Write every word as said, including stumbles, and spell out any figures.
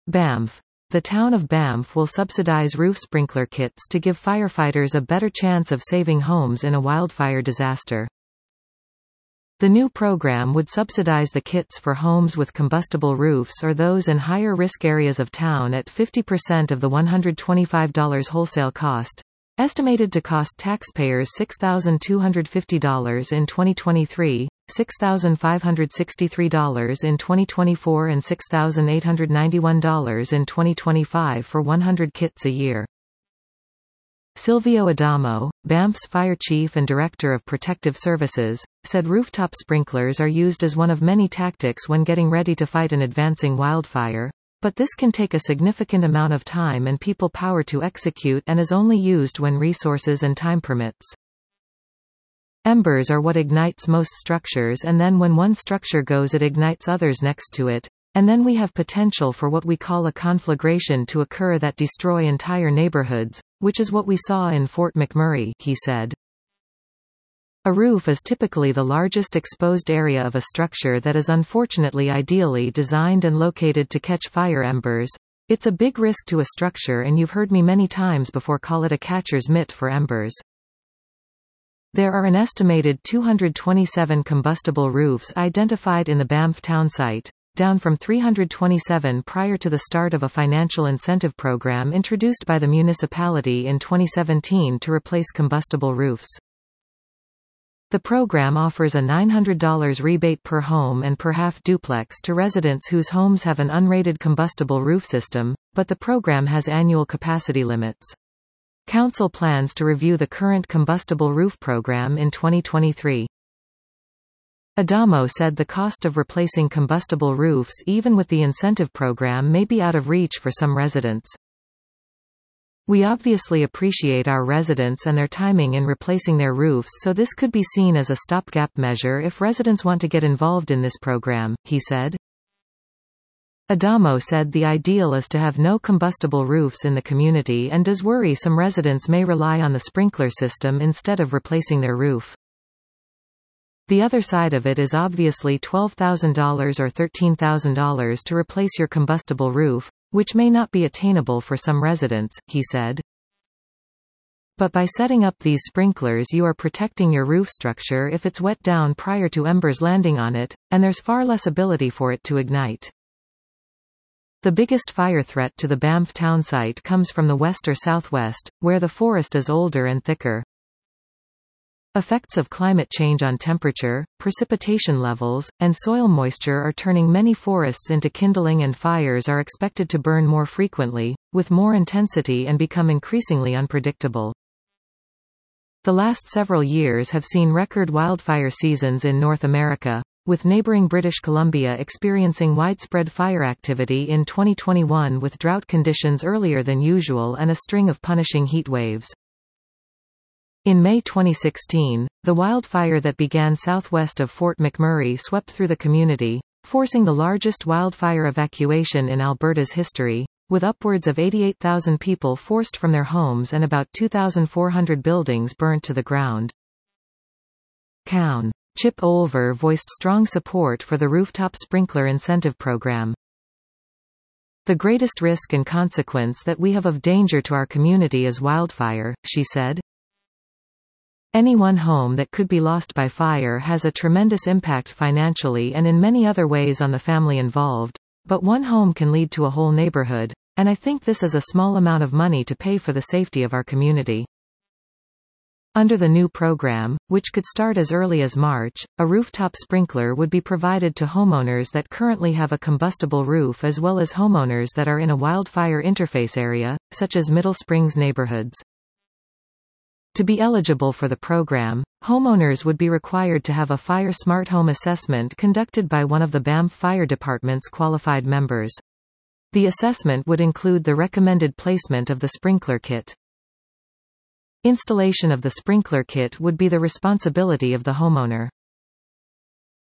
Banff. The town of Banff will subsidize roof sprinkler kits to give firefighters a better chance of saving homes in a wildfire disaster. The new program would subsidize the kits for homes with combustible roofs or those in higher risk areas of town at fifty percent of the one hundred twenty-five dollars wholesale cost, estimated to cost taxpayers six thousand two hundred fifty dollars in twenty twenty-three, six thousand five hundred sixty-three dollars in twenty twenty-four and six thousand eight hundred ninety-one dollars in twenty twenty-five for one hundred kits a year. Silvio Adamo, Banff's fire chief and director of protective services, said rooftop sprinklers are used as one of many tactics when getting ready to fight an advancing wildfire, but this can take a significant amount of time and people power to execute and is only used when resources and time permits. Embers are what ignites most structures, and then when one structure goes it ignites others next to it, and then we have potential for what we call a conflagration to occur that destroy entire neighborhoods, which is what we saw in Fort McMurray, he said. A roof is typically the largest exposed area of a structure that is unfortunately ideally designed and located to catch fire embers. It's a big risk to a structure, and you've heard me many times before call it a catcher's mitt for embers. There are an estimated two hundred twenty-seven combustible roofs identified in the Banff town site, down from three hundred twenty-seven prior to the start of a financial incentive program introduced by the municipality in twenty seventeen to replace combustible roofs. The program offers a nine hundred dollars rebate per home and per half duplex to residents whose homes have an unrated combustible roof system, but the program has annual capacity limits. Council plans to review the current combustible roof program in twenty twenty-three. Adamo said the cost of replacing combustible roofs even with the incentive program may be out of reach for some residents. We obviously appreciate our residents and their timing in replacing their roofs, so this could be seen as a stopgap measure if residents want to get involved in this program, he said. Adamo said the ideal is to have no combustible roofs in the community and does worry some residents may rely on the sprinkler system instead of replacing their roof. The other side of it is obviously twelve thousand dollars or thirteen thousand dollars to replace your combustible roof, which may not be attainable for some residents, he said. But by setting up these sprinklers you are protecting your roof structure if it's wet down prior to embers landing on it, and there's far less ability for it to ignite. The biggest fire threat to the Banff town site comes from the west or southwest, where the forest is older and thicker. Effects of climate change on temperature, precipitation levels, and soil moisture are turning many forests into kindling, and fires are expected to burn more frequently, with more intensity, and become increasingly unpredictable. The last several years have seen record wildfire seasons in North America, with neighboring British Columbia experiencing widespread fire activity in twenty twenty-one with drought conditions earlier than usual and a string of punishing heat waves. In May twenty sixteen, the wildfire that began southwest of Fort McMurray swept through the community, forcing the largest wildfire evacuation in Alberta's history, with upwards of eighty-eight thousand people forced from their homes and about two thousand four hundred buildings burnt to the ground. Coun. Chip Olver voiced strong support for the rooftop sprinkler incentive program. The greatest risk and consequence that we have of danger to our community is wildfire, she said. Any one home that could be lost by fire has a tremendous impact financially and in many other ways on the family involved, but one home can lead to a whole neighborhood, and I think this is a small amount of money to pay for the safety of our community. Under the new program, which could start as early as March, a rooftop sprinkler would be provided to homeowners that currently have a combustible roof as well as homeowners that are in a wildfire interface area, such as Middle Springs neighborhoods. To be eligible for the program, homeowners would be required to have a Fire Smart Home assessment conducted by one of the Banff Fire Department's qualified members. The assessment would include the recommended placement of the sprinkler kit. Installation of the sprinkler kit would be the responsibility of the homeowner.